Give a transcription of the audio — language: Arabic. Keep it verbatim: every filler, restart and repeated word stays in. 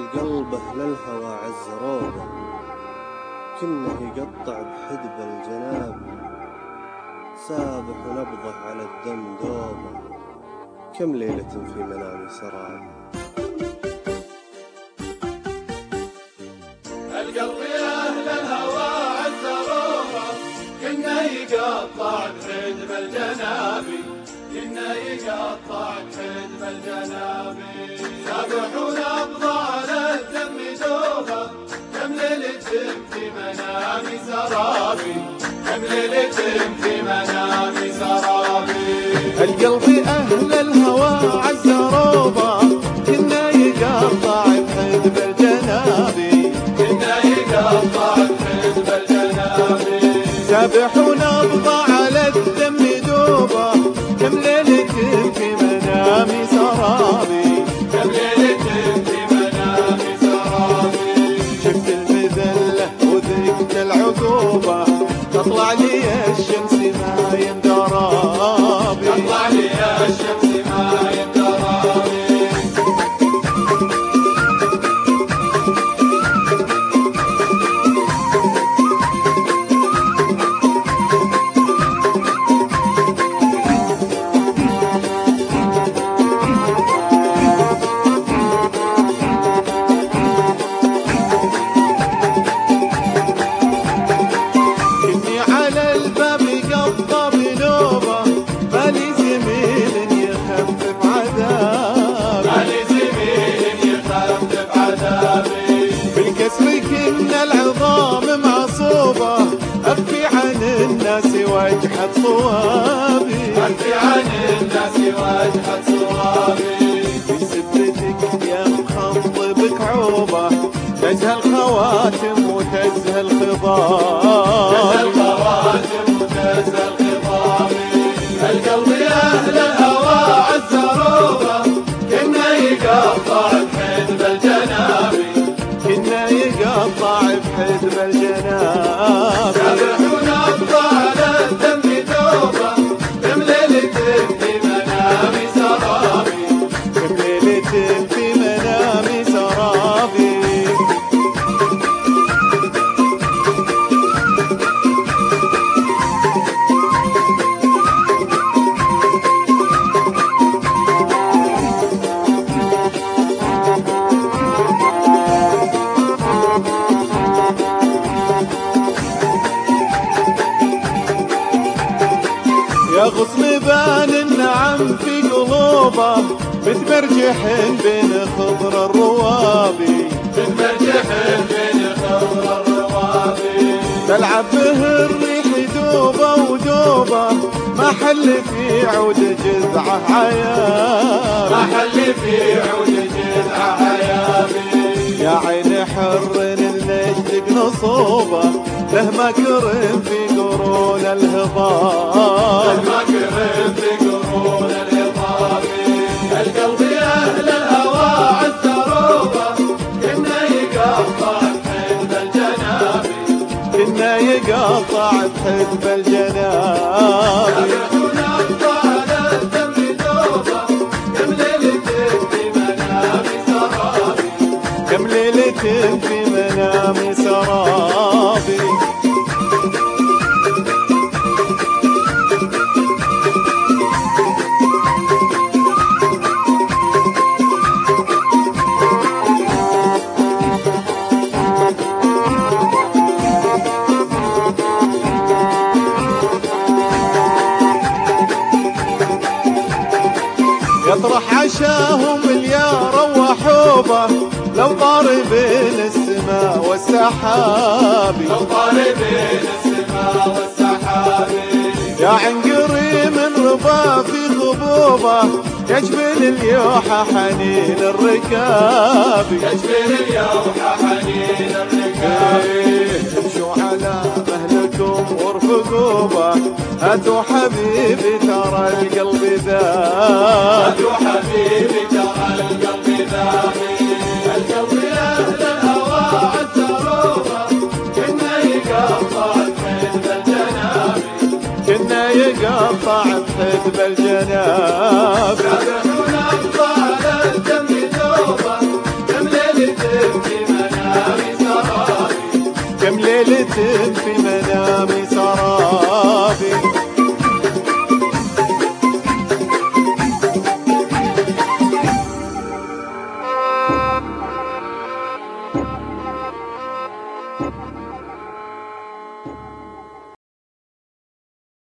القلب أهل الهوى عزروبه، كنه يقطع بحدب الجناب، سابح ونبضه على الدم دوبه، كم ليلة في منامي سراب. القلب يا أهل الهوى عزروبه، كنه يقطع بحدب الجنابي، كنه يقطع بحدب الجنابي، سابح ونبضه على الدم دوبه، كم ليلة في منامي سرابي، كم ليلة في منامي سرابي. القلب أهل الهوى عزروبه، كنا يقطع بحدب الجنابي، كنا يقطع بحدب الجنابي، سابح ونبضه على الدم دوبه، كم ليلة في منامي سرابي، كم ليلة في منامي سرابي. شفت المذلة وذقت العقوبة، تطلع لي الشمس ما يندرابي، تطلع لي الشمس ما يندرابي. أخفي عن الناس وجهة صوابي، أخفي عن الناس وجهة صوابي. في سبتك يا مخضبك عوبة، تزهى الخواتم وتزهى الخضاب، تزهى الخواتم وتزهى الخضاب. القلب يا أهل الهوى عزروبه، كنا يقطع بحدب الجنابي، كنا يقطع بحدب الجناب، سابح ونبضه على الدم دوبه، كم ليلة في منامي سرابي، كم ليلة في منامي سرابي. يا غصن بان النعم في قلوبه، متمرجح بين خضر الروابي، متمرجح بين خضر الروابي، تلعب به الريح دوبه ودوبه، ما حل في عود جذعه عيابي، ما حل في عود جذعه عيابي. يا عين حر النجد نصوبه، له مكرم في قرون الهضاب، له مكرم في قرون الهضاب. القلب يا أهل الهوى عزروبه، كنا يقطع بحدب الجنابي، كنا يقطع بحدب الجنابي، سابح ونبضه على الدم دوبه، كم ليلة في منامي سرابي، كم ليلة في منامي سرابي. يطرح عشاهم اليارى وحوبه، لو طار بين السماء والسحاب، لو طار بين السماء والسحاب. يا عنقري من ربا في غبوبه، يجبل اليوحى حنين الركاب، يجبل اليوحى حنين الركاب. امشوا على مهلكم وارفقوا به، هاتوا حبيبي ترى القلب ذاب، هاتوا حبيبي ترى القلب ذاب. القلب يا أهل الهوى عزروبه، كنا يقطع بحدب الجنابي، كنا يقطع بحدب الجناب، سابح